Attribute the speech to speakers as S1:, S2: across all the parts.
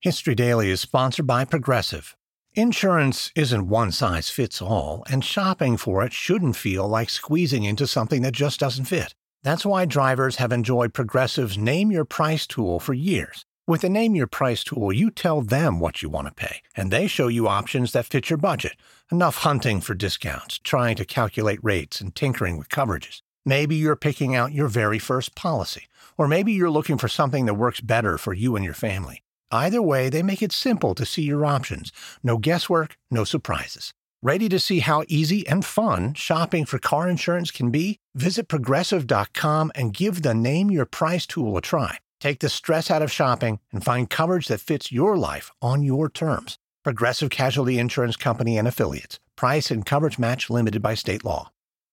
S1: History Daily is sponsored by Progressive. Insurance isn't one size fits all, and shopping for it shouldn't feel like squeezing into something that just doesn't fit. That's why drivers have enjoyed Progressive's Name Your Price tool for years. With the Name Your Price tool, you tell them what you want to pay, and they show you options that fit your budget. Enough hunting for discounts, trying to calculate rates, and tinkering with coverages. Maybe you're picking out your very first policy, or maybe you're looking for something that works better for you and your family. Either way, they make it simple to see your options. No guesswork, no surprises. Ready to see how easy and fun shopping for car insurance can be? Visit Progressive.com and give the Name Your Price tool a try. Take the stress out of shopping and find coverage that fits your life on your terms. Progressive Casualty Insurance Company and Affiliates. Price and coverage match limited by state law.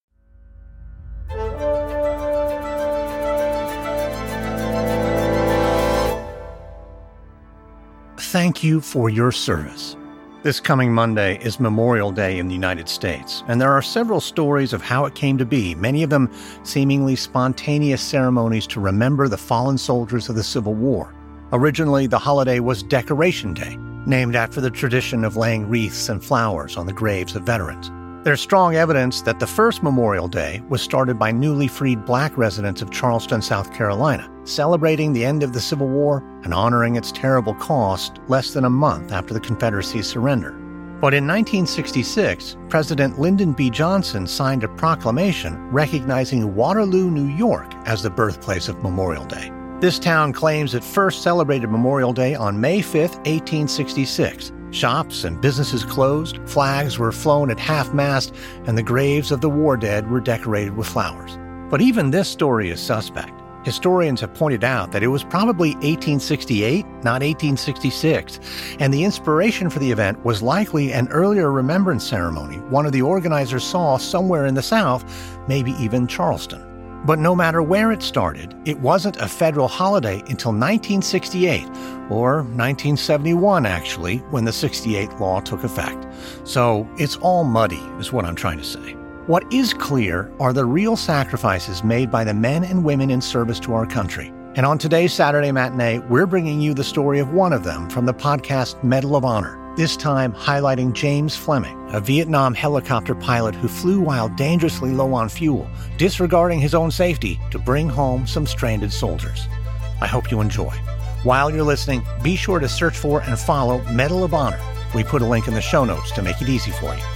S1: Thank you for your service. This coming Monday is Memorial Day in the United States, and there are several stories of how it came to be, many of them seemingly spontaneous ceremonies to remember the fallen soldiers of the Civil War. Originally, the holiday was Decoration Day, named after the tradition of laying wreaths and flowers on the graves of veterans. There's strong evidence that the first Memorial Day was started by newly freed black residents of Charleston, South Carolina, celebrating the end of the Civil War and honoring its terrible cost less than a month after the Confederacy's surrender. But in 1966, President Lyndon B. Johnson signed a proclamation recognizing Waterloo, New York as the birthplace of Memorial Day. This town claims it first celebrated Memorial Day on May 5, 1866. Shops and businesses closed, flags were flown at half-mast, and the graves of the war dead were decorated with flowers. But even this story is suspect. Historians have pointed out that it was probably 1868, not 1866, and the inspiration for the event was likely an earlier remembrance ceremony one of the organizers saw somewhere in the South, maybe even Charleston. But no matter where it started, it wasn't a federal holiday until 1968, or 1971 actually, when the 68 law took effect. So it's all muddy, is what I'm trying to say. What is clear are the real sacrifices made by the men and women in service to our country. And on today's Saturday Matinee, we're bringing you the story of one of them from the podcast Medal of Honor, this time highlighting James Fleming, a Vietnam helicopter pilot who flew while dangerously low on fuel, disregarding his own safety to bring home some stranded soldiers. I hope you enjoy. While you're listening, be sure to search for and follow Medal of Honor. We put a link in the show notes to make it easy for you.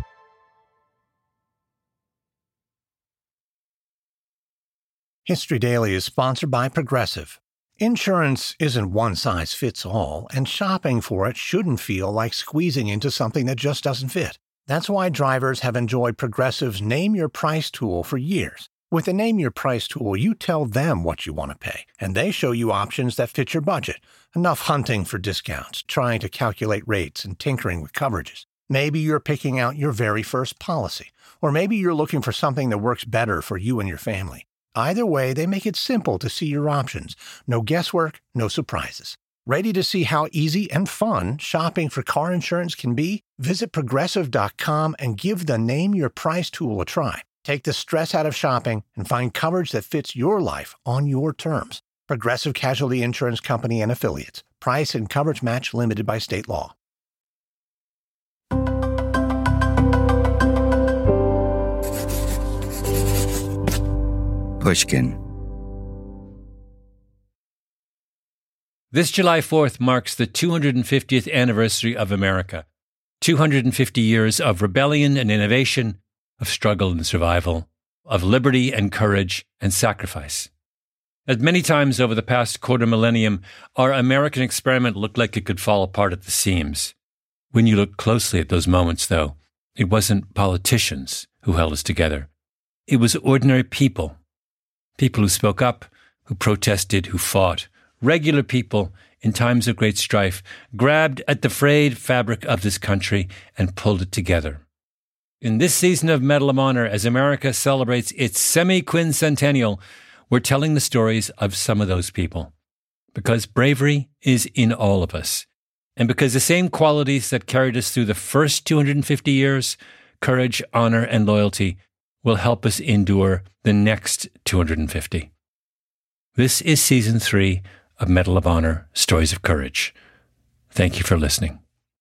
S1: History Daily is sponsored by Progressive. Insurance isn't one size fits all, and shopping for it shouldn't feel like squeezing into something that just doesn't fit. That's why drivers have enjoyed Progressive's Name Your Price tool for years. With the Name Your Price tool, you tell them what you want to pay, and they show you options that fit your budget. Enough hunting for discounts, trying to calculate rates, and tinkering with coverages. Maybe you're picking out your very first policy, or maybe you're looking for something that works better for you and your family. Either way, they make it simple to see your options. No guesswork, no surprises. Ready to see how easy and fun shopping for car insurance can be? Visit Progressive.com and give the Name Your Price tool a try. Take the stress out of shopping and find coverage that fits your life on your terms. Progressive Casualty Insurance Company and Affiliates. Price and coverage match limited by state law.
S2: Pushkin.
S3: This July 4th marks the 250th anniversary of America. 250 years of rebellion and innovation, of struggle and survival, of liberty and courage and sacrifice. As many times over the past quarter millennium, our American experiment looked like it could fall apart at the seams. When you look closely at those moments, though, it wasn't politicians who held us together. It was ordinary people. People who spoke up, who protested, who fought. Regular people in times of great strife grabbed at the frayed fabric of this country and pulled it together. In this season of Medal of Honor, as America celebrates its semi-quincentennial, we're telling the stories of some of those people. Because bravery is in all of us. And because the same qualities that carried us through the first 250 years, courage, honor, and loyalty, will help us endure the next 250. This is Season 3 of Medal of Honor, Stories of Courage. Thank you for listening.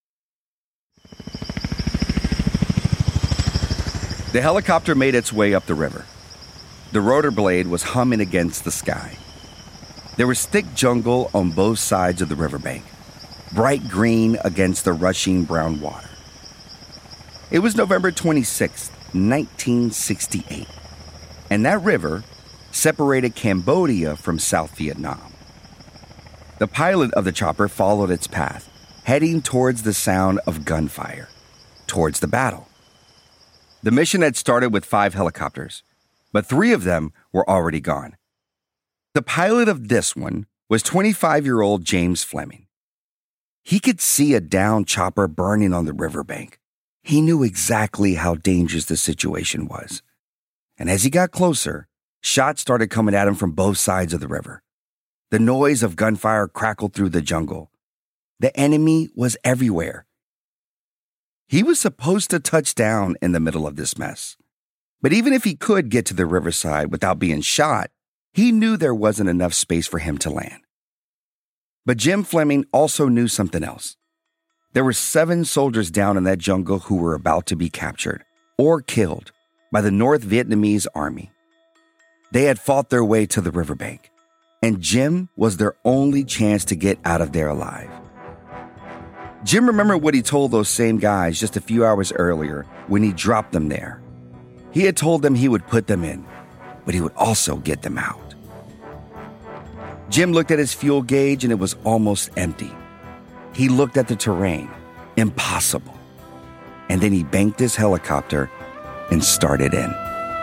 S2: The helicopter made its way up the river. The rotor blade was humming against the sky. There was thick jungle on both sides of the riverbank, bright green against the rushing brown water. It was November 26, 1968, and that river separated Cambodia from South Vietnam. The pilot of the chopper followed its path, heading towards the sound of gunfire, towards the battle. The mission had started with 5 helicopters, but 3 of them were already gone. The pilot of this one was 25-year-old James Fleming. He could see a downed chopper burning on the riverbank. He knew exactly how dangerous the situation was. And as he got closer, shots started coming at him from both sides of the river. The noise of gunfire crackled through the jungle. The enemy was everywhere. He was supposed to touch down in the middle of this mess. But even if he could get to the riverside without being shot, he knew there wasn't enough space for him to land. But Jim Fleming also knew something else. There were 7 soldiers down in that jungle who were about to be captured or killed by the North Vietnamese army. They had fought their way to the riverbank, and Jim was their only chance to get out of there alive. Jim remembered what he told those same guys just a few hours earlier when he dropped them there. He had told them he would put them in, but he would also get them out. Jim looked at his fuel gauge and it was almost empty. He looked at the terrain. Impossible. And then he banked his helicopter and started in.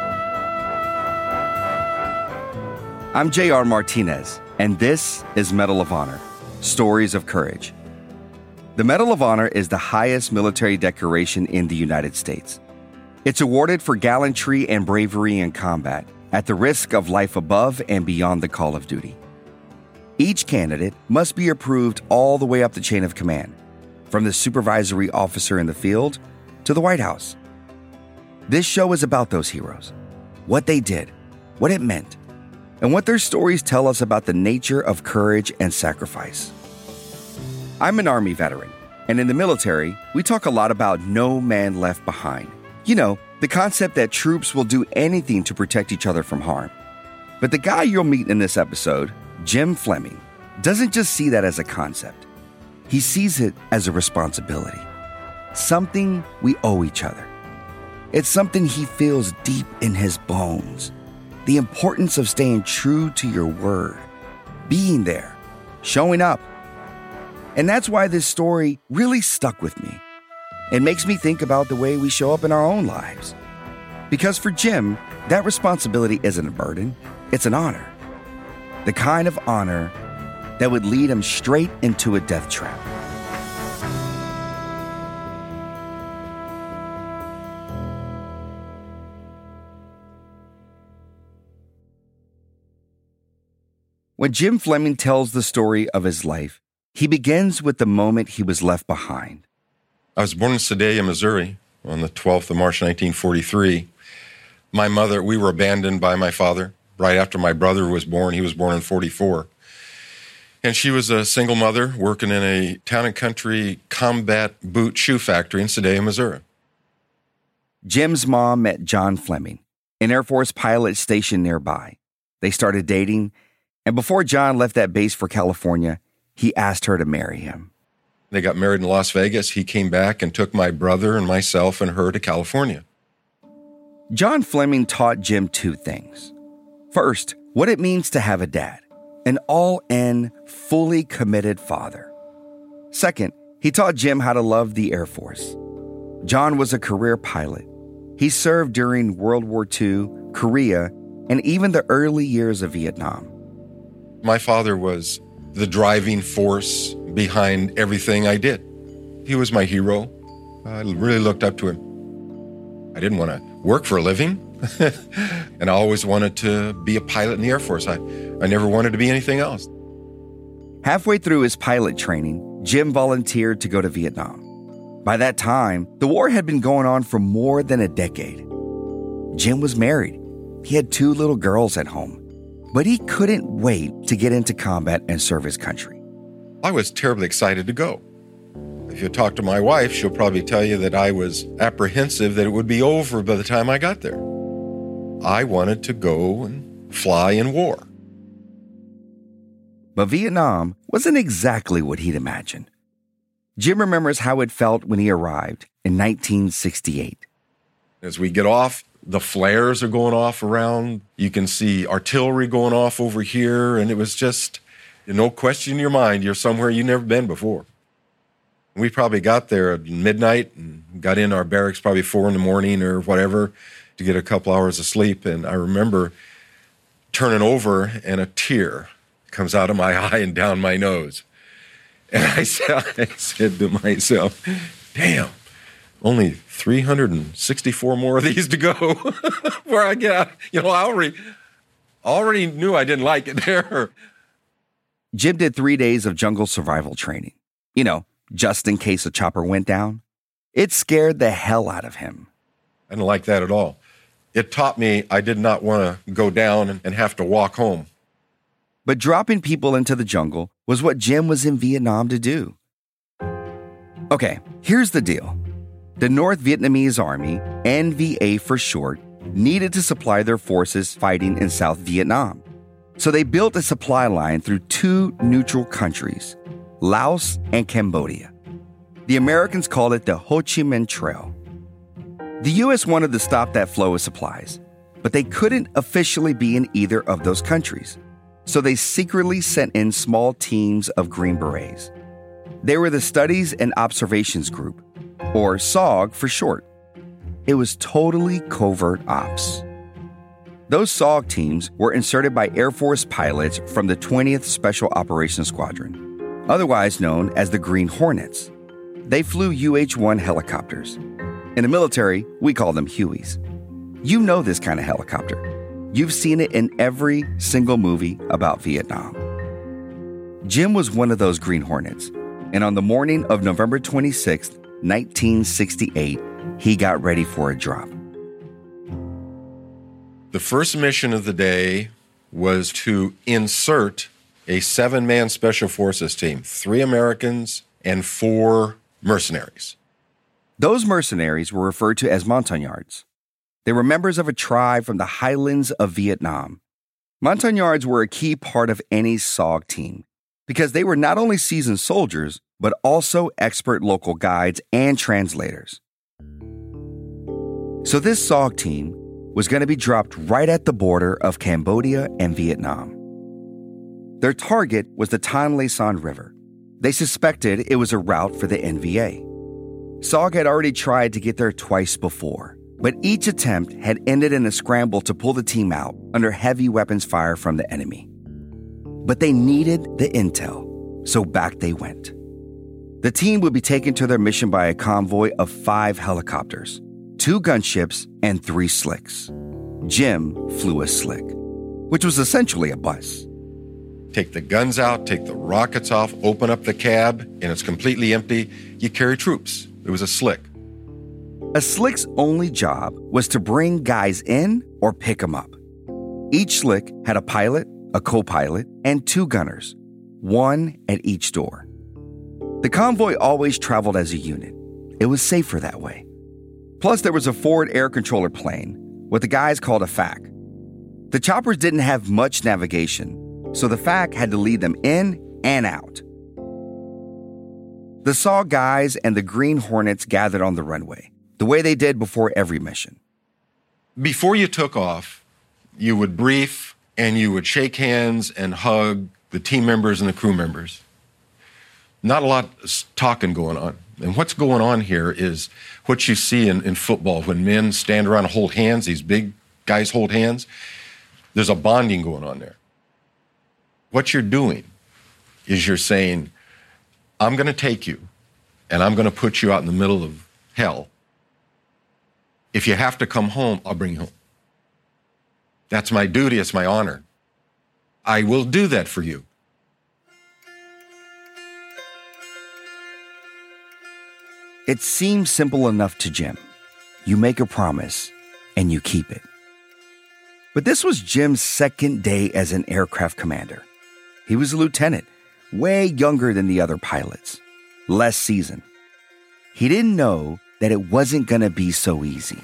S2: I'm J.R. Martinez, and this is Medal of Honor, Stories of Courage. The Medal of Honor is the highest military decoration in the United States. It's awarded for gallantry and bravery in combat, at the risk of life above and beyond the call of duty. Each candidate must be approved all the way up the chain of command, from the supervisory officer in the field to the White House. This show is about those heroes, what they did, what it meant, and what their stories tell us about the nature of courage and sacrifice. I'm an Army veteran, and in the military, we talk a lot about no man left behind. You know, the concept that troops will do anything to protect each other from harm. But the guy you'll meet in this episode, Jim Fleming, doesn't just see that as a concept. He sees it as a responsibility, something we owe each other. It's something he feels deep in his bones. The importance of staying true to your word, being there, showing up. And that's why this story really stuck with me. It makes me think about the way we show up in our own lives. Because for Jim, that responsibility isn't a burden, it's an honor. The kind of honor that would lead him straight into a death trap. When Jim Fleming tells the story of his life, he begins with the moment he was left behind.
S4: I was born in Sedalia, Missouri, on the 12th of March, 1943. My mother, we were abandoned by my father right after my brother was born. He was born in 44. And she was a single mother working in a town and country combat boot shoe factory in Sedalia, Missouri.
S2: Jim's mom met John Fleming, an Air Force pilot stationed nearby. They started dating, and before John left that base for California, he asked her to marry him.
S4: They got married in Las Vegas. He came back and took my brother and myself and her to California.
S2: John Fleming taught Jim 2 things. First, what it means to have a dad, an all-in, fully committed father. Second, he taught Jim how to love the Air Force. John was a career pilot. He served during World War II, Korea, and even the early years of Vietnam.
S4: My father was the driving force behind everything I did. He was my hero. I really looked up to him. I didn't want to work for a living, and I always wanted to be a pilot in the Air Force. I never wanted to be anything else.
S2: Halfway through his pilot training, Jim volunteered to go to Vietnam. By that time, the war had been going on for more than a decade. Jim was married. He had 2 little girls at home. But he couldn't wait to get into combat and serve his country.
S4: I was terribly excited to go. If you talk to my wife, she'll probably tell you that I was apprehensive that it would be over by the time I got there. I wanted to go and fly in war.
S2: But Vietnam wasn't exactly what he'd imagined. Jim remembers how it felt when he arrived in 1968.
S4: As we get off, the flares are going off around. You can see artillery going off over here, and it was just, no question in your mind, you're somewhere you've never been before. We probably got there at midnight and got in our barracks probably 4 a.m. or whatever to get a couple hours of sleep. And I remember turning over and a tear comes out of my eye and down my nose. And I said to myself, damn, only 364 more of these to go where I get out. I already knew I didn't like it there.
S2: Jim did 3 days of jungle survival training. Just in case a chopper went down. It scared the hell out of him.
S4: I didn't like that at all. It taught me I did not want to go down and have to walk home.
S2: But dropping people into the jungle was what Jim was in Vietnam to do. Okay, here's the deal. The North Vietnamese Army, NVA for short, needed to supply their forces fighting in South Vietnam. So they built a supply line through 2 neutral countries, Laos and Cambodia. The Americans called it the Ho Chi Minh Trail. The U.S. wanted to stop that flow of supplies, but they couldn't officially be in either of those countries. So they secretly sent in small teams of Green Berets. They were the Studies and Observations Group, or SOG for short. It was totally covert ops. Those SOG teams were inserted by Air Force pilots from the 20th Special Operations Squadron, otherwise known as the Green Hornets. They flew UH-1 helicopters. In the military, we call them Hueys. You know this kind of helicopter. You've seen it in every single movie about Vietnam. Jim was one of those Green Hornets, and on the morning of November 26, 1968, he got ready for a drop.
S4: The first mission of the day was to insert a 7-man special forces team, 3 Americans and 4 mercenaries.
S2: Those mercenaries were referred to as Montagnards. They were members of a tribe from the highlands of Vietnam. Montagnards were a key part of any SOG team because they were not only seasoned soldiers, but also expert local guides and translators. So this SOG team was going to be dropped right at the border of Cambodia and Vietnam. Their target was the Tan Le San River. They suspected it was a route for the NVA. SOG had already tried to get there twice before, but each attempt had ended in a scramble to pull the team out under heavy weapons fire from the enemy. But they needed the intel, so back they went. The team would be taken to their mission by a convoy of 5 helicopters, 2 gunships, and 3 slicks. Jim flew a slick, which was essentially a bus.
S4: Take the guns out, take the rockets off, open up the cab, and it's completely empty. You carry troops. It was a slick.
S2: A slick's only job was to bring guys in or pick them up. Each slick had a pilot, a co-pilot, and 2 gunners, 1 at each door. The convoy always traveled as a unit. It was safer that way. Plus, there was a forward air controller plane, what the guys called a FAC. The choppers didn't have much navigation, so the FAC had to lead them in and out. The SOG guys and the Green Hornets gathered on the runway, the way they did before every mission.
S4: Before you took off, you would brief and you would shake hands and hug the team members and the crew members. Not a lot of talking going on. And what's going on here is what you see in football when men stand around and hold hands, these big guys hold hands. There's a bonding going on there. What you're doing is you're saying, I'm going to take you and I'm going to put you out in the middle of hell. If you have to come home, I'll bring you home. That's my duty. It's my honor. I will do that for you.
S2: It seems simple enough to Jim. You make a promise and you keep it. But this was Jim's second day as an aircraft commander. He was a lieutenant, way younger than the other pilots, less seasoned, he didn't know that it wasn't going to be so easy.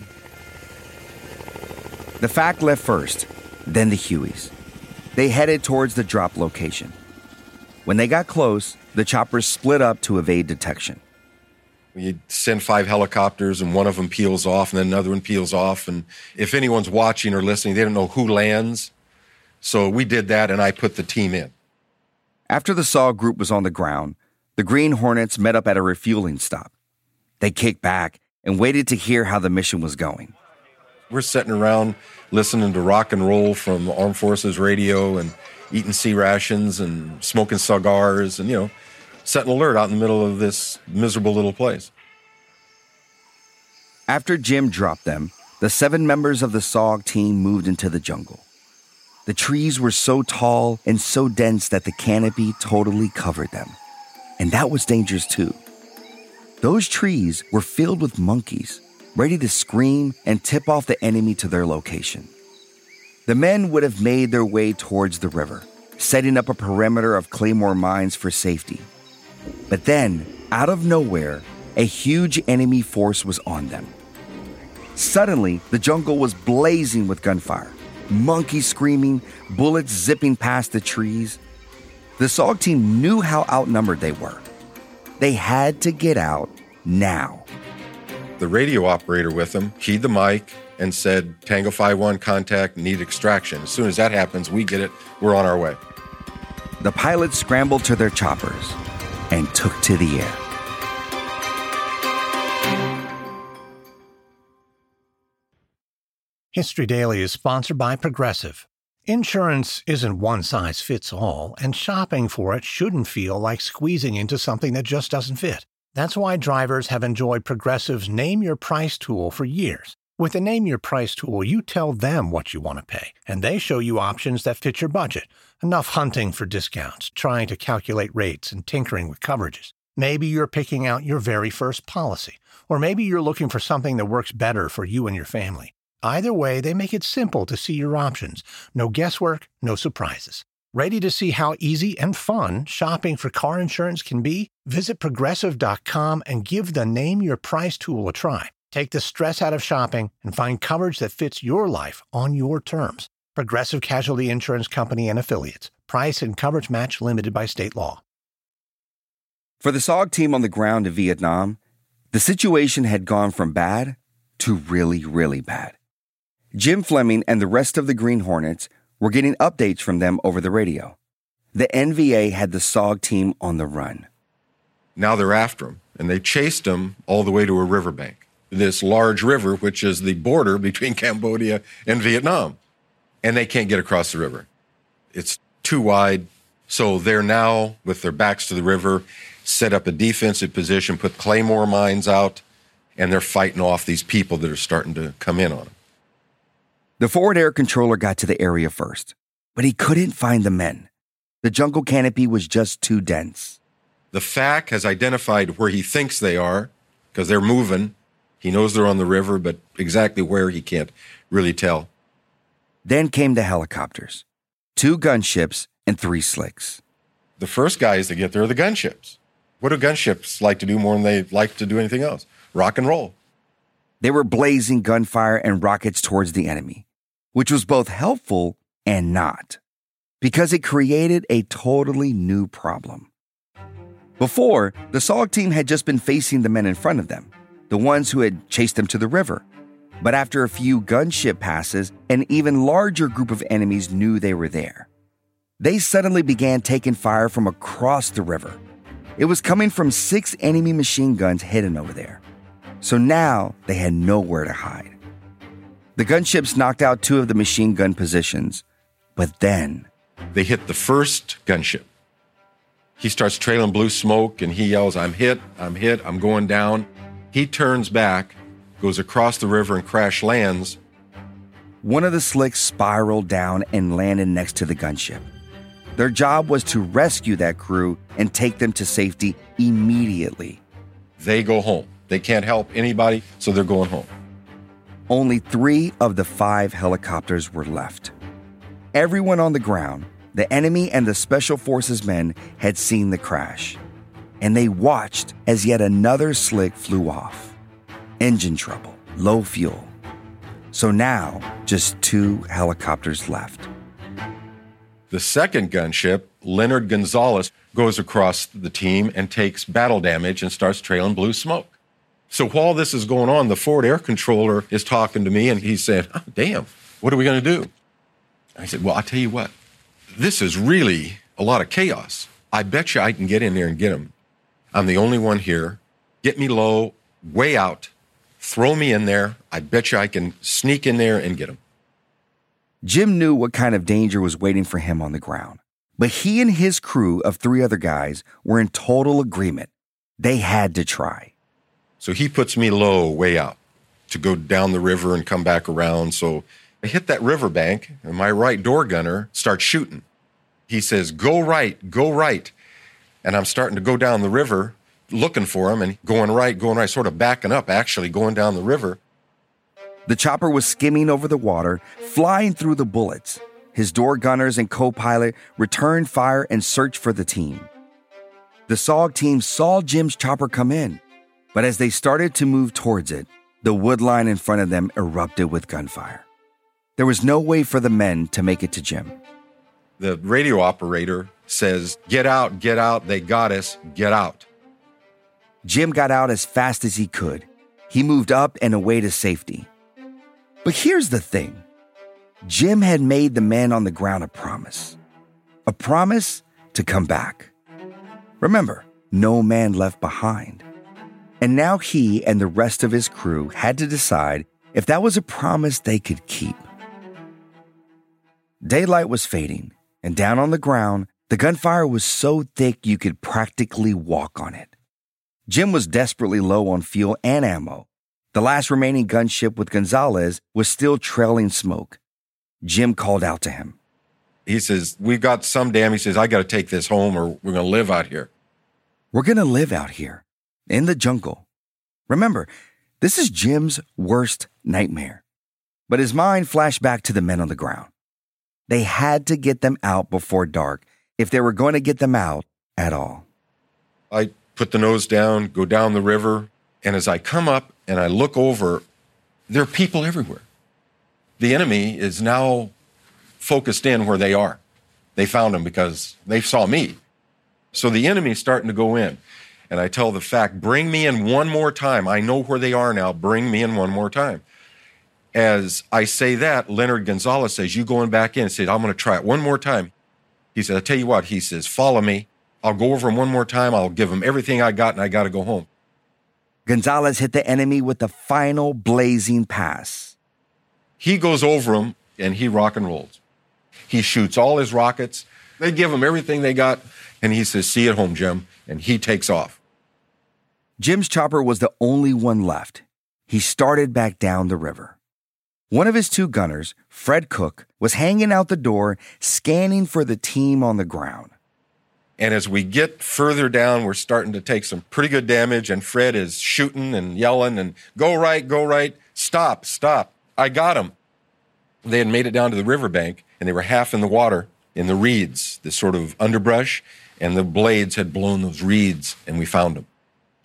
S2: The FAC left first, then the Hueys. They headed towards the drop location. When they got close, the choppers split up to evade detection.
S4: You send 5 helicopters, and one of them peels off, and then another one peels off. And if anyone's watching or listening, they don't know who lands. So we did that, and I put the team in.
S2: After the SOG group was on the ground, the Green Hornets met up at a refueling stop. They kicked back and waited to hear how the mission was going.
S4: We're sitting around listening to rock and roll from Armed Forces radio and eating sea rations and smoking cigars and, setting alert out in the middle of this miserable little place.
S2: After Jim dropped them, the 7 members of the SOG team moved into the jungle. The trees were so tall and so dense that the canopy totally covered them. And that was dangerous too. Those trees were filled with monkeys, ready to scream and tip off the enemy to their location. The men would have made their way towards the river, setting up a perimeter of claymore mines for safety. But then, out of nowhere, a huge enemy force was on them. Suddenly, the jungle was blazing with gunfire, monkeys screaming, bullets zipping past the trees. The SOG team knew how outnumbered they were. They had to get out now.
S4: The radio operator with them keyed the mic and said, Tango 5-1, contact, need extraction. As soon as that happens, we get it, we're on our way.
S2: The pilots scrambled to their choppers and took to the air.
S1: History Daily is sponsored by Progressive. Insurance isn't one size fits all, and shopping for it shouldn't feel like squeezing into something that just doesn't fit. That's why drivers have enjoyed Progressive's Name Your Price tool for years. With the Name Your Price tool, you tell them what you want to pay, and they show you options that fit your budget. Enough hunting for discounts, trying to calculate rates, and tinkering with coverages. Maybe you're picking out your very first policy, or maybe you're looking for something that works better for you and your family. Either way, they make it simple to see your options. No guesswork, no surprises. Ready to see how easy and fun shopping for car insurance can be? Visit Progressive.com and give the Name Your Price tool a try. Take the stress out of shopping and find coverage that fits your life on your terms. Progressive Casualty Insurance Company and Affiliates. Price and coverage match limited by state law.
S2: For the SOG team on the ground in Vietnam, the situation had gone from bad to really, really bad. Jim Fleming and the rest of the Green Hornets were getting updates from them over the radio. The NVA had the SOG team on the run.
S4: Now they're after them, and they chased them all the way to a riverbank. This large river, which is the border between Cambodia and Vietnam. And they can't get across the river. It's too wide. So they're now, with their backs to the river, set up a defensive position, put claymore mines out, and they're fighting off these people that are starting to come in on them.
S2: The forward air controller got to the area first, but he couldn't find the men. The jungle canopy was just too dense.
S4: The FAC has identified where he thinks they are, because they're moving. He knows they're on the river, but exactly where he can't really tell.
S2: Then came the helicopters, 2 gunships and 3 slicks.
S4: The first guys that get there are the gunships. What do gunships like to do more than they like to do anything else? Rock and roll.
S2: They were blazing gunfire and rockets towards the enemy, which was both helpful and not, because it created a totally new problem. Before, the SOG team had just been facing the men in front of them, the ones who had chased them to the river. But after a few gunship passes, an even larger group of enemies knew they were there. They suddenly began taking fire from across the river. It was coming from 6 enemy machine guns hidden over there. So now they had nowhere to hide. The gunships knocked out 2 of the machine gun positions, but then
S4: they hit the first gunship. He starts trailing blue smoke and he yells, I'm hit, I'm going down. He turns back, goes across the river and crash lands.
S2: One of the slicks spiraled down and landed next to the gunship. Their job was to rescue that crew and take them to safety immediately.
S4: They go home. They can't help anybody, so they're going home.
S2: Only 3 of the 5 helicopters were left. Everyone on the ground, the enemy and the Special Forces men, had seen the crash. and they watched as yet another slick flew off. Engine trouble, low fuel. So now, just 2 helicopters left.
S4: The second gunship, Leonard Gonzalez, goes across the team and takes battle damage and starts trailing blue smoke. So while this is going on, the forward air controller is talking to me, and he said, "Oh, damn, what are we going to do?" I said, "Well, I'll tell you what. This is really a lot of chaos. I bet you I can get in there and get him. I'm the only one here. Get me low, way out, throw me in there. I bet you I can sneak in there and get him."
S2: Jim knew what kind of danger was waiting for him on the ground, but he and his crew of 3 other guys were in total agreement. They had to try.
S4: So he puts me low, way out, to go down the river and come back around. So I hit that riverbank, and my right door gunner starts shooting. He says, go right. And I'm starting to go down the river looking for him and going right, sort of backing up, actually going down the river.
S2: The chopper was skimming over the water, flying through the bullets. His door gunners and co-pilot returned fire and searched for the team. The SOG team saw Jim's chopper come in, but as they started to move towards it, the wood line in front of them erupted with gunfire. There was no way for the men to make it to Jim.
S4: The radio operator says, get out, they got us, get out.
S2: Jim got out as fast as he could. He moved up and away to safety. But here's the thing. Jim had made the men on the ground a promise to come back. Remember, no man left behind. And now he and the rest of his crew had to decide if that was a promise they could keep. Daylight was fading, and down on the ground, the gunfire was so thick you could practically walk on it. Jim was desperately low on fuel and ammo. The last remaining gunship with Gonzalez was still trailing smoke. Jim called out to him.
S4: He says, we've got some damn. He says, I got to take this home or we're going to live out here.
S2: We're going to live out here, in the jungle. Remember, this is Jim's worst nightmare. But his mind flashed back to the men on the ground. They had to get them out before dark if they were going to get them out at all.
S4: I put the nose down, go down the river, and as I come up and I look over, there are people everywhere. The enemy is now focused in where they are. They found them because they saw me. So the enemy is starting to go in. And I tell the fact, bring me in one more time. I know where they are now. Bring me in one more time. As I say that, Leonard Gonzalez says, you going back in? And said, I'm going to try it one more time. He said, I'll tell you what. He says, follow me. I'll go over him one more time. I'll give him everything I got, and I got to go home.
S2: Gonzalez hit the enemy with the final blazing pass.
S4: He goes over him, and he rock and rolls. He shoots all his rockets. They give him everything they got, and he says, see you at home, Jim, and he takes off.
S2: Jim's chopper was the only one left. He started back down the river. One of his 2 gunners, Fred Cook, was hanging out the door, scanning for the team on the ground.
S4: And as we get further down, we're starting to take some pretty good damage, and Fred is shooting and yelling and go right, stop. I got him. They had made it down to the riverbank, and they were half in the water, in the reeds, this sort of underbrush, and the blades had blown those reeds, and we found them.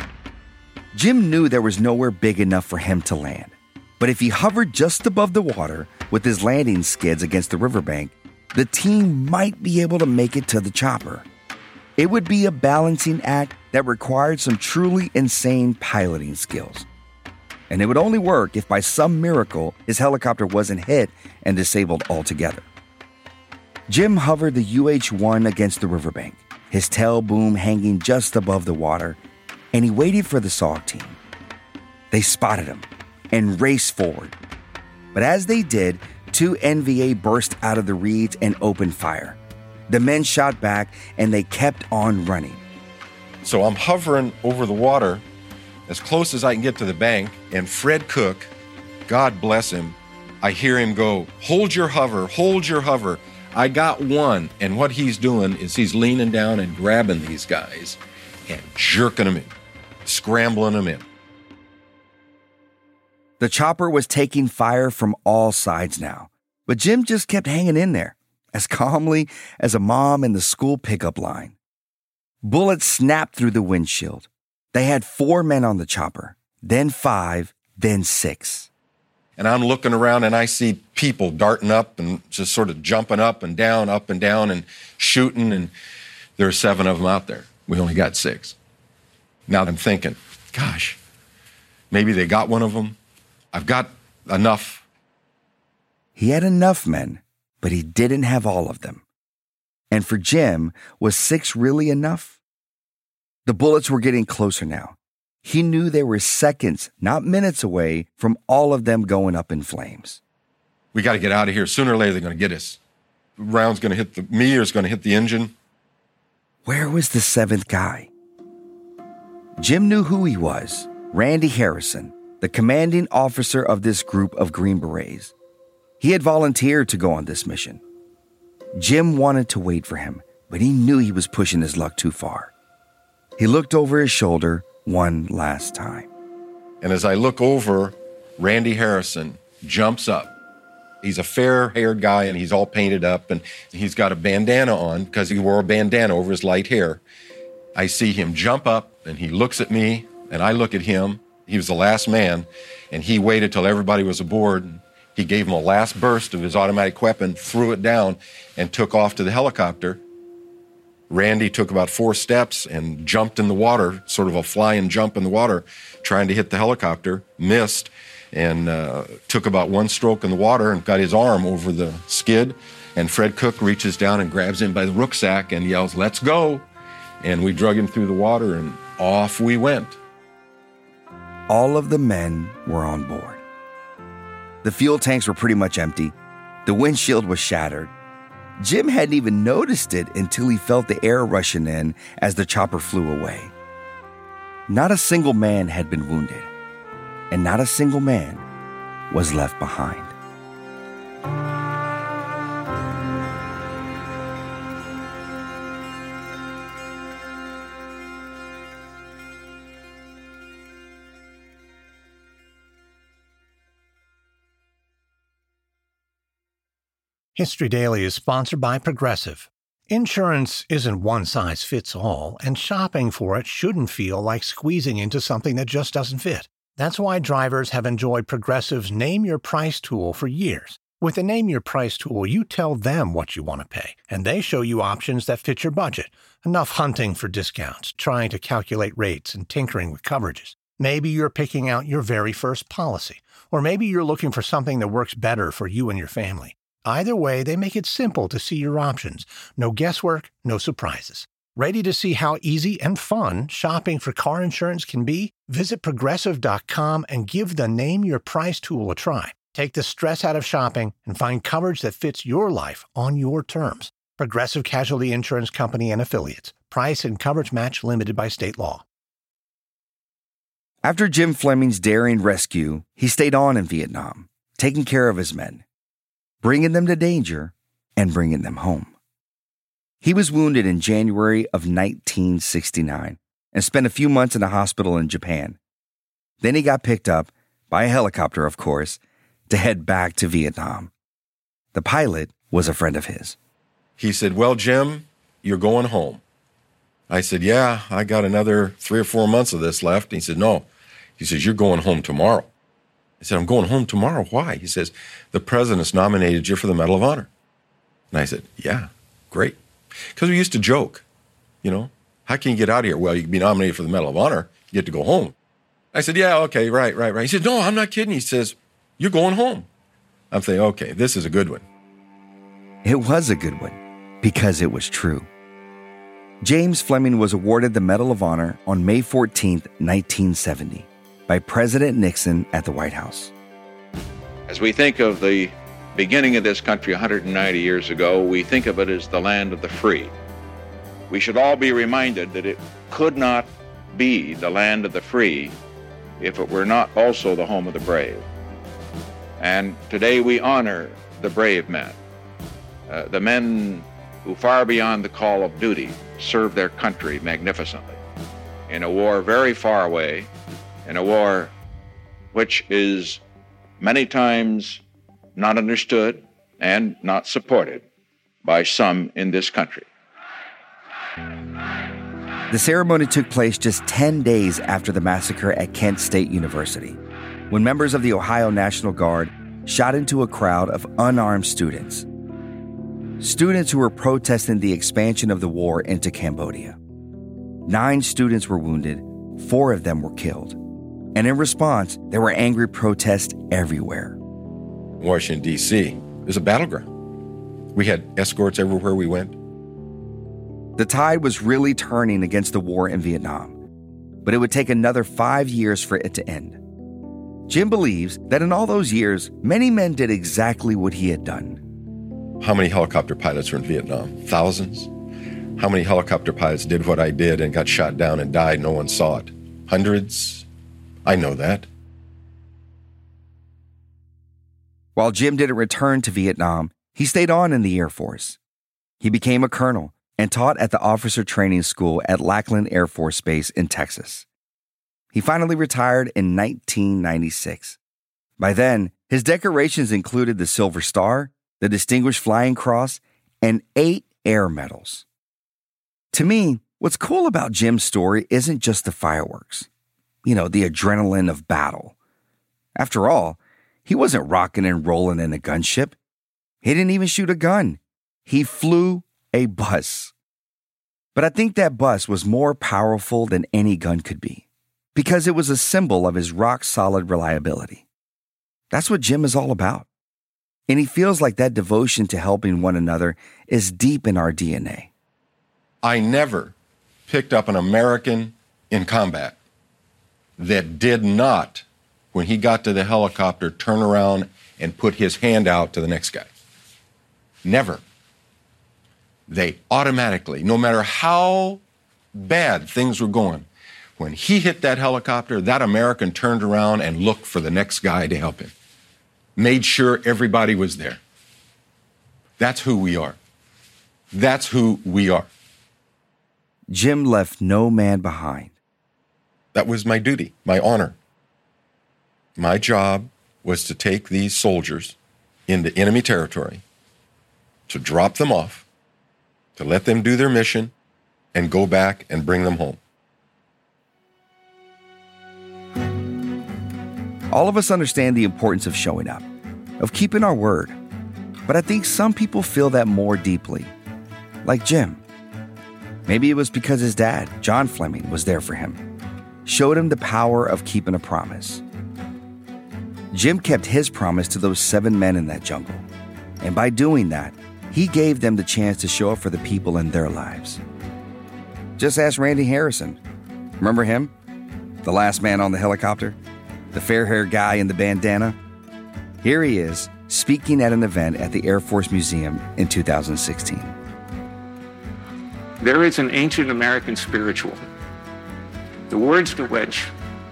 S2: Jim knew there was nowhere big enough for him to land. But if he hovered just above the water with his landing skids against the riverbank, the team might be able to make it to the chopper. It would be a balancing act that required some truly insane piloting skills. And it would only work if by some miracle his helicopter wasn't hit and disabled altogether. Jim hovered the UH-1 against the riverbank, his tail boom hanging just above the water, and he waited for the SOG team. They spotted him and raced forward. But as they did, 2 NVA burst out of the reeds and opened fire. The men shot back, and they kept on running.
S4: So I'm hovering over the water as close as I can get to the bank, and Fred Cook, God bless him, I hear him go, hold your hover. I got one. And what he's doing is he's leaning down and grabbing these guys and jerking them in, scrambling them in.
S2: The chopper was taking fire from all sides now, but Jim just kept hanging in there, as calmly as a mom in the school pickup line. Bullets snapped through the windshield. They had 4 men on the chopper, then 5, then 6.
S4: And I'm looking around and I see people darting up and just sort of jumping up and down and shooting. And there are 7 of them out there. We only got 6. Now I'm thinking, gosh, maybe they got one of them. I've got enough.
S2: He had enough men, but he didn't have all of them. And for Jim, was 6 really enough? The bullets were getting closer now. He knew they were seconds, not minutes away from all of them going up in flames.
S4: We got to get out of here. Sooner or later, they're going to get us. The round's going to hit me or it's going to hit the engine.
S2: Where was the 7th guy? Jim knew who he was, Randy Harrison, the commanding officer of this group of Green Berets. He had volunteered to go on this mission. Jim wanted to wait for him, but he knew he was pushing his luck too far. He looked over his shoulder one last time.
S4: And as I look over, Randy Harrison jumps up. He's a fair-haired guy, and he's all painted up, and he's got a bandana on because he wore a bandana over his light hair. I see him jump up, and he looks at me, and I look at him. He was the last man, and he waited till everybody was aboard. He gave him a last burst of his automatic weapon, threw it down, and took off to the helicopter. Randy took about 4 steps and jumped in the water, sort of a flying jump in the water, trying to hit the helicopter, missed, and took about 1 stroke in the water and got his arm over the skid. And Fred Cook reaches down and grabs him by the rucksack and yells, "Let's go." And we drug him through the water and off we went.
S2: All of the men were on board. The fuel tanks were pretty much empty. The windshield was shattered. Jim hadn't even noticed it until he felt the air rushing in as the chopper flew away. Not a single man had been wounded, and not a single man was left behind.
S1: History Daily is sponsored by Progressive. Insurance isn't one size fits all, and shopping for it shouldn't feel like squeezing into something that just doesn't fit. That's why drivers have enjoyed Progressive's Name Your Price tool for years. With the Name Your Price tool, you tell them what you want to pay, and they show you options that fit your budget. Enough hunting for discounts, trying to calculate rates, and tinkering with coverages. Maybe you're picking out your very first policy, or maybe you're looking for something that works better for you and your family. Either way, they make it simple to see your options. No guesswork, no surprises. Ready to see how easy and fun shopping for car insurance can be? Visit Progressive.com and give the Name Your Price tool a try. Take the stress out of shopping and find coverage that fits your life on your terms. Progressive Casualty Insurance Company and Affiliates. Price and coverage match limited by state law.
S2: After Jim Fleming's daring rescue, he stayed on in Vietnam, taking care of his men, bringing them to danger and bringing them home. He was wounded in January of 1969 and spent a few months in a hospital in Japan. Then he got picked up, by a helicopter of course, to head back to Vietnam. The pilot was a friend of his.
S4: He said, "Well, Jim, you're going home." I said, "Yeah, I got another 3 or 4 months of this left." He said, "No." He says, "You're going home tomorrow." I said, "I'm going home tomorrow. Why?" He says, "The president's nominated you for the Medal of Honor." And I said, "Yeah, great." Because we used to joke, how can you get out of here? Well, you can be nominated for the Medal of Honor. You get to go home. I said, "Yeah, okay, right." He said, "No, I'm not kidding." He says, "You're going home." I'm thinking, okay, this is a good one.
S2: It was a good one because it was true. James Fleming was awarded the Medal of Honor on May 14, 1970, by President Nixon at the White House.
S5: As we think of the beginning of this country 190 years ago, we think of it as the land of the free. We should all be reminded that it could not be the land of the free if it were not also the home of the brave. And today we honor the brave men, the men who far beyond the call of duty served their country magnificently in a war very far away, in a war which is many times not understood and not supported by some in this country.
S2: The ceremony took place just 10 days after the massacre at Kent State University, when members of the Ohio National Guard shot into a crowd of unarmed students. Students who were protesting the expansion of the war into Cambodia. 9 students were wounded, 4 of them were killed. And in response, there were angry protests everywhere.
S4: Washington, D.C. is a battleground. We had escorts everywhere we went.
S2: The tide was really turning against the war in Vietnam, but it would take another 5 years for it to end. Jim believes that in all those years, many men did exactly what he had done.
S4: How many helicopter pilots were in Vietnam? Thousands. How many helicopter pilots did what I did and got shot down and died? No one saw it. Hundreds. I know that.
S2: While Jim didn't return to Vietnam, he stayed on in the Air Force. He became a colonel and taught at the officer training school at Lackland Air Force Base in Texas. He finally retired in 1996. By then, his decorations included the Silver Star, the Distinguished Flying Cross, and 8 air medals. To me, what's cool about Jim's story isn't just the fireworks. The adrenaline of battle. After all, he wasn't rocking and rolling in a gunship. He didn't even shoot a gun. He flew a bus. But I think that bus was more powerful than any gun could be, because it was a symbol of his rock-solid reliability. That's what Jim is all about. And he feels like that devotion to helping one another is deep in our DNA.
S4: I never picked up an American in combat that did not, when he got to the helicopter, turn around and put his hand out to the next guy. Never. They automatically, no matter how bad things were going, when he hit that helicopter, that American turned around and looked for the next guy to help him. Made sure everybody was there. That's who we are. That's who we are.
S2: Jim left no man behind.
S4: That was my duty, my honor. My job was to take these soldiers into enemy territory, to drop them off, to let them do their mission, and go back and bring them home.
S2: All of us understand the importance of showing up, of keeping our word. But I think some people feel that more deeply, like Jim. Maybe it was because his dad, John Fleming, was there for him, showed him the power of keeping a promise. Jim kept his promise to those 7 men in that jungle. And by doing that, he gave them the chance to show up for the people in their lives. Just ask Randy Harrison. Remember him? The last man on the helicopter? The fair-haired guy in the bandana? Here he is, speaking at an event at the Air Force Museum in 2016.
S6: There is an ancient American spiritual, the words to which,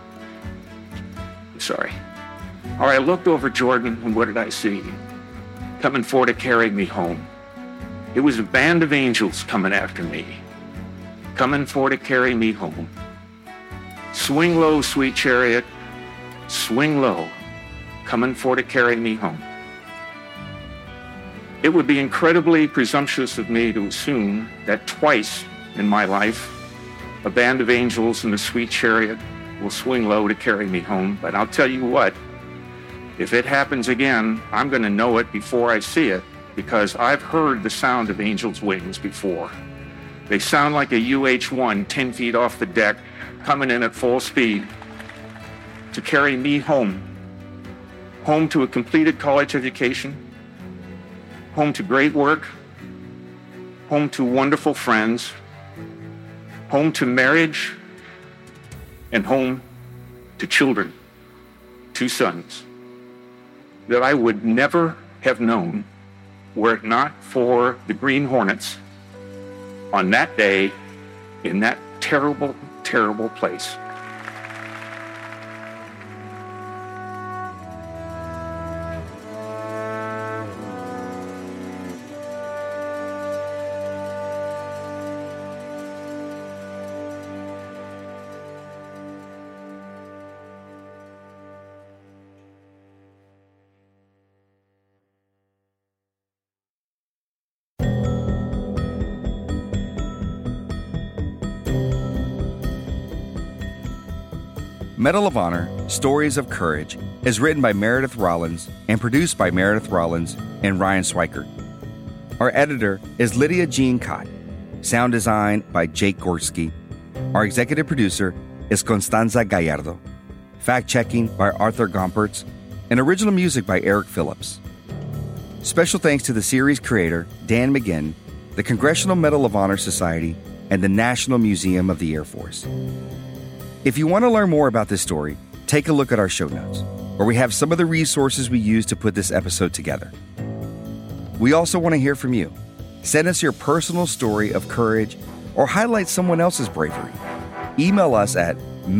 S6: I looked over Jordan, and what did I see? Coming for to carry me home. It was a band of angels coming after me, coming for to carry me home. Swing low, sweet chariot, swing low, coming for to carry me home. It would be incredibly presumptuous of me to assume that twice in my life, a band of angels in a sweet chariot will swing low to carry me home. But I'll tell you what, if it happens again, I'm going to know it before I see it, because I've heard the sound of angels' wings before. They sound like a UH-1 10 feet off the deck, coming in at full speed to carry me home. Home to a completed college education, home to great work, home to wonderful friends, home to marriage, and home to children, 2 sons, that I would never have known were it not for the Green Hornets on that day in that terrible, terrible place.
S2: Medal of Honor, Stories of Courage is written by Meredith Rollins and produced by Meredith Rollins and Ryan Swikert. Our editor is Lydia Jean Cott. Sound design by Jake Gorski. Our executive producer is Constanza Gallardo. Fact-checking by Arthur Gompertz. And original music by Eric Phillips. Special thanks to the series creator, Dan McGinn, the Congressional Medal of Honor Society, and the National Museum of the Air Force. If you want to learn more about this story, take a look at our show notes, where we have some of the resources we used to put this episode together. We also want to hear from you. Send us your personal story of courage or highlight someone else's bravery. Email us at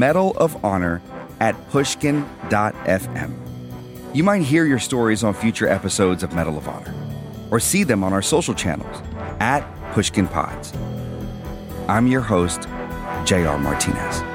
S2: medalofhonor@pushkin.fm. You might hear your stories on future episodes of Medal of Honor, or see them on our social channels @PushkinPods. I'm your host, J.R. Martinez.